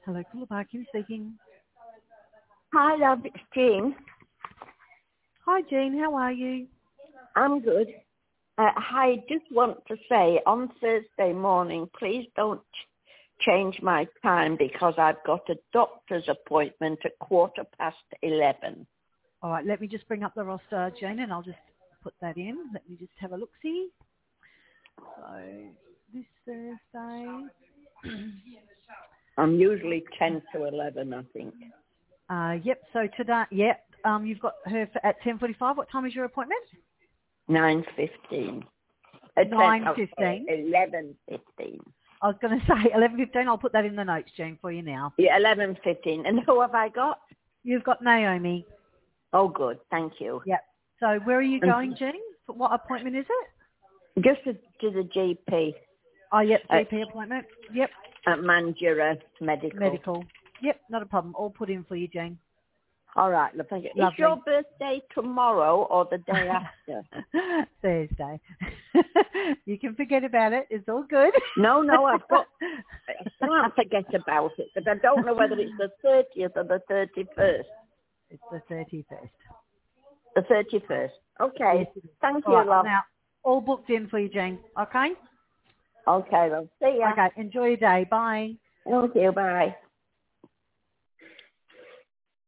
Hello, caller Parkin speaking. Hi, love. It's Jean. Hi, Jean. How are you? I'm good. I just want to say on Thursday morning, please don't change my time because I've got a doctor's appointment at 11:15. All right, let me just bring up the roster, Jane, and I'll just put that in. Let me just have a look-see. So, this Thursday. I'm usually 10 to 11, I think. Yep, so today, you've got her at 10:45. What time is your appointment? 9:15. 9:15. 11:15. I was going to say 11:15. I'll put that in the notes, Jane, for you now. Yeah, 11:15. And who have I got? You've got Naomi. Oh, good. Thank you. Yep. So where are you going, Jane? What appointment is it? Just to the GP. Oh, yep, GP appointment. Yep. At Mandurah Medical. Yep, not a problem. All put in for you, Jane. All right, love, thank you. Lovely. Is your birthday tomorrow or the day after? Thursday. You can forget about it. It's all good. No, I can't forget about it, but I don't know whether it's the 30th or the 31st. It's the 31st. The 31st. Okay. Yes, Thank all you, right, love. now, all booked in for you, Jane. Okay? Okay, love. See ya. Okay, enjoy your day. Bye. Thank you. Bye.